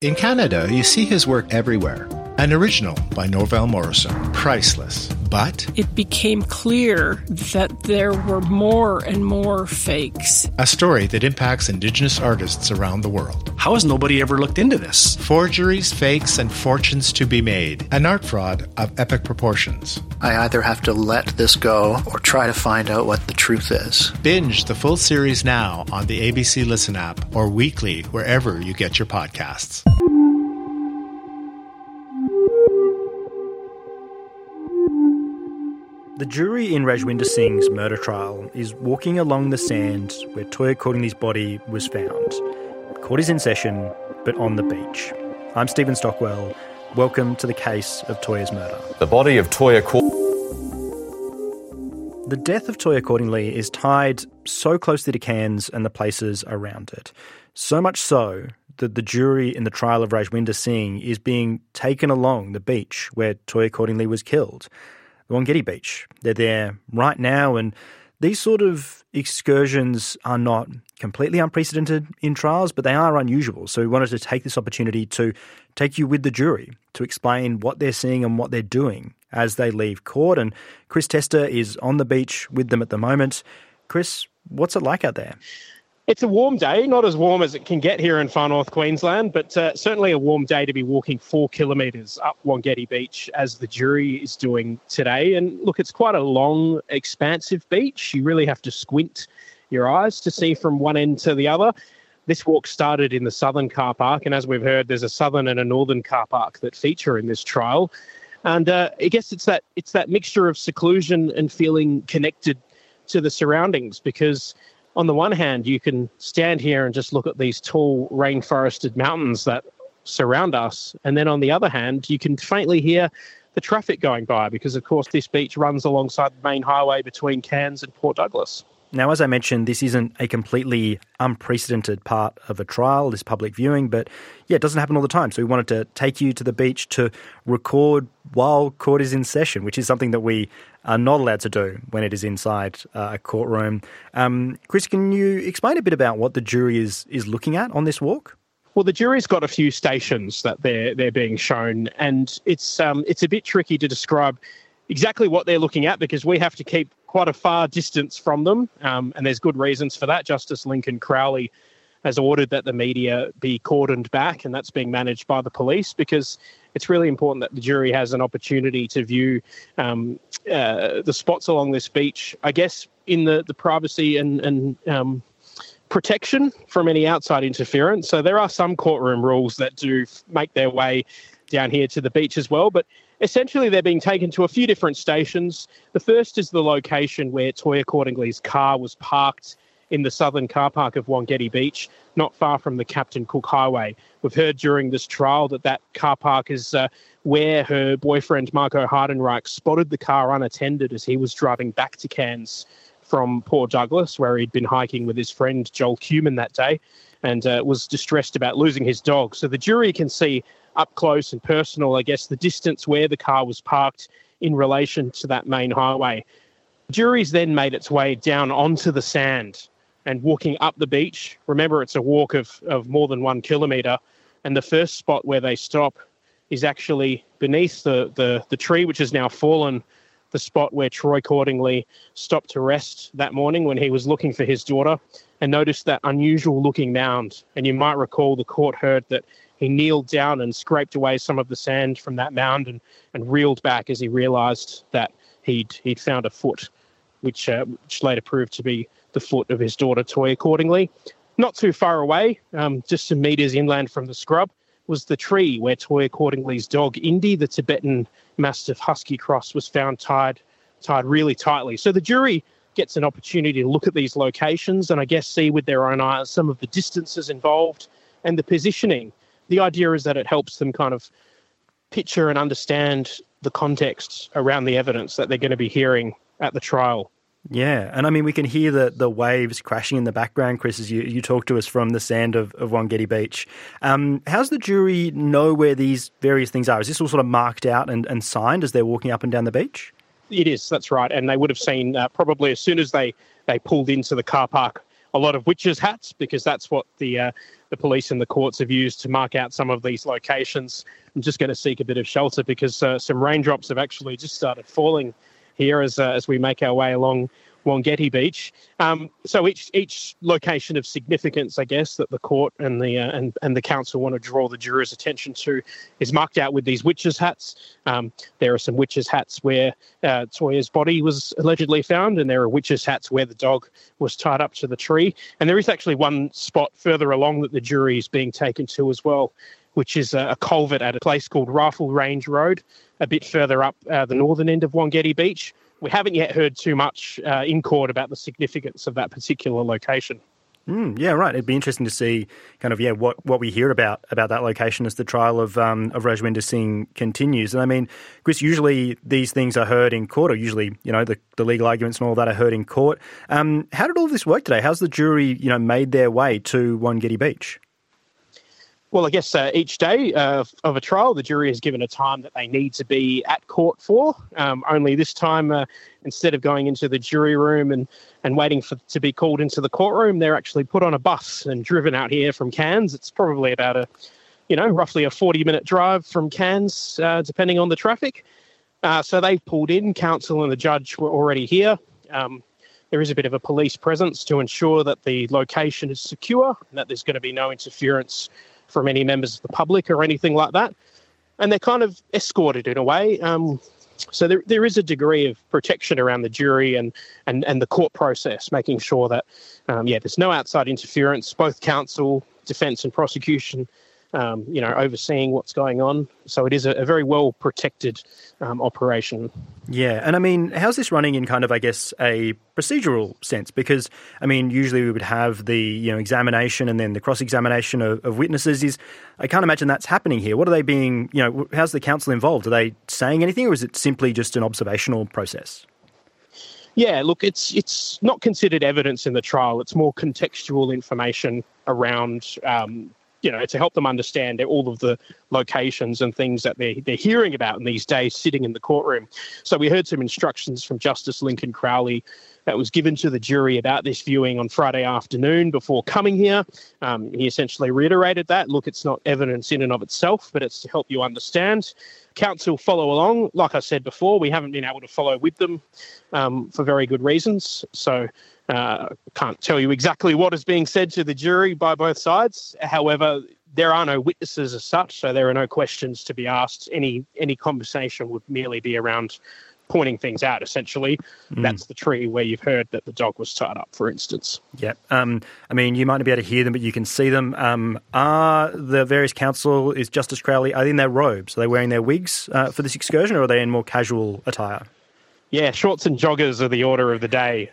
In Canada, you see his work everywhere. An original by Norval Morrison. Priceless. But it became clear that there were more and more fakes. A story that impacts Indigenous artists around the world. How has nobody ever looked into this? Forgeries, fakes, and fortunes to be made. An art fraud of epic proportions. I either have to let this go or try to find out what the truth is. Binge the full series now on the ABC Listen app or weekly wherever you get your podcasts. The jury in Rajwinder Singh's murder trial is walking along the sand where Toyah Cordingley's body was found. Court is in session, but on the beach. I'm Stephen Stockwell. Welcome to the case of Toyah's murder. The body of Toyah Cordingley. The death of Toyah Cordingley is tied so closely to Cairns and the places around it. So much so that the jury in the trial of Rajwinder Singh is being taken along the beach where Toyah Cordingley was killed. Wongatty Beach. They're there right now, and these sort of excursions are not completely unprecedented in trials, but they are unusual. So we wanted to take this opportunity to take you with the jury to explain what they're seeing and what they're doing as they leave court. And Chris Tester is on the beach with them at the moment. Chris, what's it like out there? It's a warm day, not as warm as it can get here in far north Queensland, but certainly a warm day to be walking 4 kilometres up Wongatty Beach as the jury is doing today. And look, it's quite a long, expansive beach. You really have to squint your eyes to see from one end to the other. This walk started in the southern car park, and as we've heard, there's a southern and a northern car park that feature in this trial. And I guess it's that mixture of seclusion and feeling connected to the surroundings, because on the one hand, you can stand here and just look at these tall rainforested mountains that surround us. And then on the other hand, you can faintly hear the traffic going by because, of course, this beach runs alongside the main highway between Cairns and Port Douglas. Now, as I mentioned, this isn't a completely unprecedented part of a trial, this public viewing, but yeah, it doesn't happen all the time. So we wanted to take you to the beach to record while court is in session, which is something that we are not allowed to do when it is inside a courtroom. Chris, can you explain a bit about what the jury is looking at on this walk? Well, the jury's got a few stations that they're being shown, and it's a bit tricky to describe exactly what they're looking at because we have to keep quite a far distance from them, and there's good reasons for that. Justice Lincoln Crowley has ordered that the media be cordoned back, and that's being managed by the police because it's really important that the jury has an opportunity to view the spots along this beach, I guess, in the privacy and protection from any outside interference. So there are some courtroom rules that do make their way down here to the beach as well, but essentially they're being taken to a few different stations. The first is the location where Toyah Cordingley's car was parked in the southern car park of Wongatty Beach, not far from the Captain Cook Highway. We've heard during this trial that car park is where her boyfriend, Marco Hardenreich, spotted the car unattended as he was driving back to Cairns from Port Douglas, where he'd been hiking with his friend Joel Cuman that day, and was distressed about losing his dog. So the jury can see up close and personal, I guess, the distance where the car was parked in relation to that main highway. The jury's then made its way down onto the sand and walking up the beach. Remember, it's a walk of more than 1 kilometre, and the first spot where they stop is actually beneath the tree, which has now fallen, the spot where Troy Cordingley stopped to rest that morning when he was looking for his daughter and noticed that unusual-looking mound. And you might recall the court heard that he kneeled down and scraped away some of the sand from that mound and reeled back as he realised that he'd found a foot, which later proved to be the foot of his daughter, Toyah Cordingley. Not too far away, just some metres inland from the scrub, was the tree where Toyah Cordingley's dog, Indy, the Tibetan Mastiff Husky Cross, was found tied really tightly. So the jury gets an opportunity to look at these locations and I guess see with their own eyes some of the distances involved and the positioning. The idea is that it helps them kind of picture and understand the context around the evidence that they're going to be hearing at the trial. Yeah, and I mean, we can hear the waves crashing in the background, Chris, as you talk to us from the sand of Wongatty Beach. How's the jury know where these various things are? Is this all sort of marked out and signed as they're walking up and down the beach? It is, that's right. And they would have seen probably as soon as they pulled into the car park a lot of witches' hats, because that's what the the police and the courts have used to mark out some of these locations. I'm just going to seek a bit of shelter because some raindrops have actually just started falling here as we make our way along Wongetti Beach. So each location of significance, I guess, that the court and the council want to draw the jurors' attention to is marked out with these witches' hats. There are some witches' hats where Toyah's body was allegedly found, and there are witches' hats where the dog was tied up to the tree. And there is actually one spot further along that the jury is being taken to as well, which is a culvert at a place called Rifle Range Road, a bit further up the northern end of Wongetti Beach. We haven't yet heard too much in court about the significance of that particular location. Yeah, right. It'd be interesting to see kind of, what we hear about that location as the trial of Rajwinder Singh continues. And I mean, Chris, usually these things are heard in court, or usually, the legal arguments and all that are heard in court. How did all of this work today? How's the jury, made their way to Wongetti Beach? Well, I guess each day of a trial, the jury is given a time that they need to be at court for. Only this time, instead of going into the jury room and waiting to be called into the courtroom, they're actually put on a bus and driven out here from Cairns. It's probably about roughly a 40-minute drive from Cairns, depending on the traffic. So they pulled in. Counsel and the judge were already here. There is a bit of a police presence to ensure that the location is secure and that there's going to be no interference from any members of the public or anything like that. And they're kind of escorted in a way. So there is a degree of protection around the jury and the court process, making sure that, there's no outside interference. Both counsel, defence and prosecution, overseeing what's going on. So it is a very well protected operation. Yeah. And I mean, how's this running in kind of, I guess, a procedural sense? Because, I mean, usually we would have the, examination and then the cross-examination of witnesses. I can't imagine that's happening here. What are they being, how's the counsel involved? Are they saying anything, or is it simply just an observational process? Yeah, look, it's not considered evidence in the trial. It's more contextual information around to help them understand all of the locations and things that they're hearing about in these days sitting in the courtroom. So we heard some instructions from Justice Lincoln Crowley that was given to the jury about this viewing on Friday afternoon before coming here. He essentially reiterated that. Look, it's not evidence in and of itself, but it's to help you understand. Counsel follow along. Like I said before, we haven't been able to follow with them for very good reasons. So can't tell you exactly what is being said to the jury by both sides. However, there are no witnesses as such, so there are no questions to be asked. Any conversation would merely be around pointing things out, essentially. That's the tree where you've heard that the dog was tied up, for instance. Yeah. I mean, you might not be able to hear them, but you can see them. Are the various counsel, is Justice Crowley, are they in their robes? Are they wearing their wigs for this excursion, or are they in more casual attire? Yeah, shorts and joggers are the order of the day.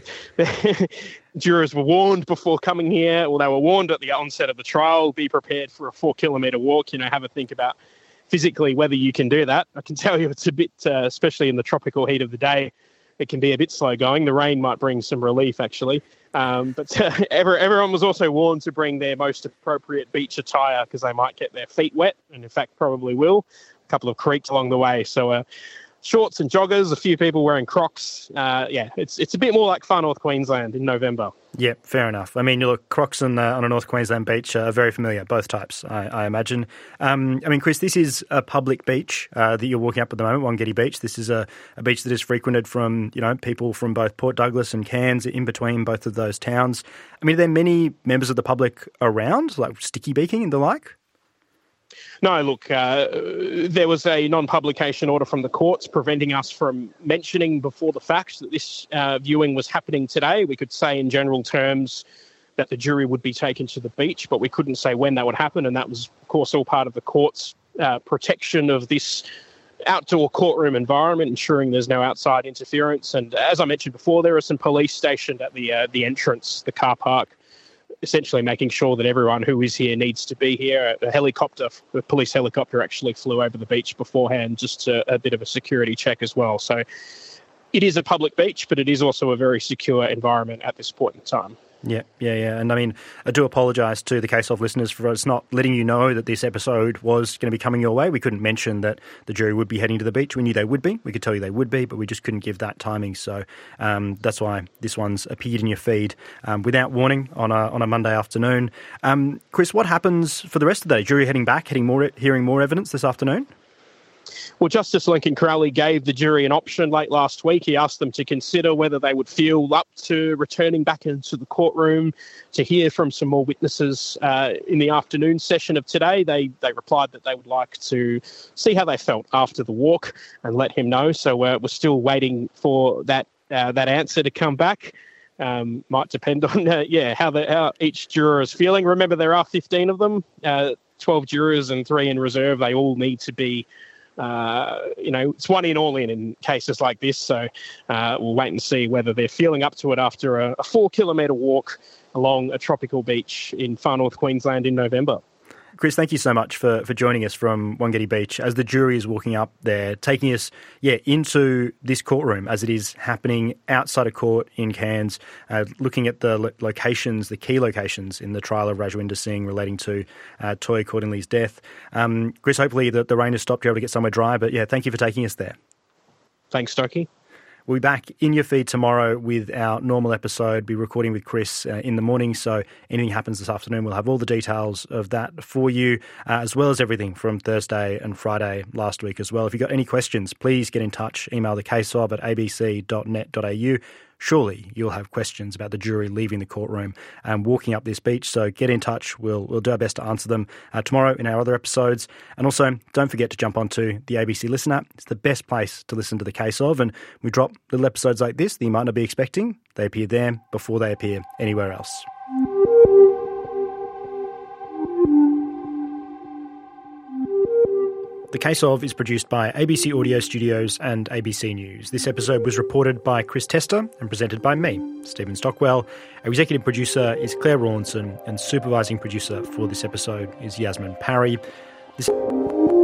Jurors were warned before coming here. Well, they were warned at the onset of the trial, be prepared for a 4-kilometre walk, have a think about physically whether you can do that. I can tell you it's a bit, especially in the tropical heat of the day, it can be a bit slow going. The rain might bring some relief, actually. But everyone was also warned to bring their most appropriate beach attire because they might get their feet wet, and in fact probably will. A couple of creeks along the way. So shorts and joggers, a few people wearing Crocs. It's a bit more like Far North Queensland in November. Yeah, fair enough. I mean, you look, Crocs on a North Queensland beach are very familiar, both types, I imagine. I mean, Chris, this is a public beach that you're walking up at the moment, Wongetti Beach. This is a beach that is frequented from, people from both Port Douglas and Cairns, in between both of those towns. I mean, are there many members of the public around, like sticky beaking and the like? No, look, there was a non-publication order from the courts preventing us from mentioning before the fact that this viewing was happening today. We could say in general terms that the jury would be taken to the beach, but we couldn't say when that would happen. And that was, of course, all part of the court's protection of this outdoor courtroom environment, ensuring there's no outside interference. And as I mentioned before, there are some police stationed at the entrance, the car park, essentially making sure that everyone who is here needs to be here. A police helicopter actually flew over the beach beforehand, just a bit of a security check as well. So it is a public beach, but it is also a very secure environment at this point in time. Yeah. And I mean, I do apologise to the Case Of listeners for us not letting you know that this episode was going to be coming your way. We couldn't mention that the jury would be heading to the beach. We knew they would be. We could tell you they would be, but we just couldn't give that timing. So that's why this one's appeared in your feed without warning on a Monday afternoon. Chris, what happens for the rest of the day? Jury heading back, hearing more evidence this afternoon? Well, Justice Lincoln Crowley gave the jury an option late last week. He asked them to consider whether they would feel up to returning back into the courtroom to hear from some more witnesses in the afternoon session of today. They replied that they would like to see how they felt after the walk and let him know. So we're still waiting for that answer to come back. Might depend on how each juror is feeling. Remember, there are 15 of them, 12 jurors and 3 in reserve. They all need to be it's one in, all in cases like this. So we'll wait and see whether they're feeling up to it after a 4-kilometre walk along a tropical beach in far north Queensland in November. Chris, thank you so much for joining us from Wangari Beach as the jury is walking up there, taking us into this courtroom as it is happening outside of court in Cairns, looking at the locations, the key locations in the trial of Rajwinder Singh relating to Toy Cordingley's death. Chris, hopefully the rain has stopped, you're able to get somewhere dry, but thank you for taking us there. Thanks, Stokey. We'll be back in your feed tomorrow with our normal episode. Be recording with Chris in the morning, so anything happens this afternoon, we'll have all the details of that for you, as well as everything from Thursday and Friday last week as well. If you've got any questions, please get in touch. Email thecaseof@abc.net.au. Surely you'll have questions about the jury leaving the courtroom and walking up this beach, so get in touch. We'll do our best to answer them tomorrow in our other episodes. And also, don't forget to jump onto the ABC Listen app. It's the best place to listen to The Case Of, and we drop little episodes like this that you might not be expecting. They appear there before they appear anywhere else. The Case Of is produced by ABC Audio Studios and ABC News. This episode was reported by Chris Tester and presented by me, Stephen Stockwell. Our executive producer is Claire Rawlinson, and supervising producer for this episode is Yasmin Parry.